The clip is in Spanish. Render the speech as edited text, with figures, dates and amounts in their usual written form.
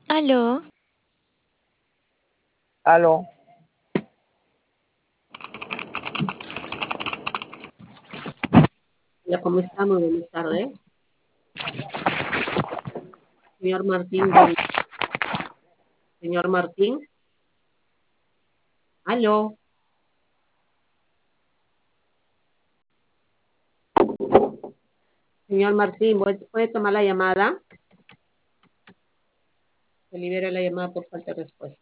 Aló, Aló, Hola, ¿cómo está? Muy buenas tardes. Señor Martín, señor Martín, aló, señor Martín, ¿puede tomar la llamada? Se libera la llamada por falta de respuesta.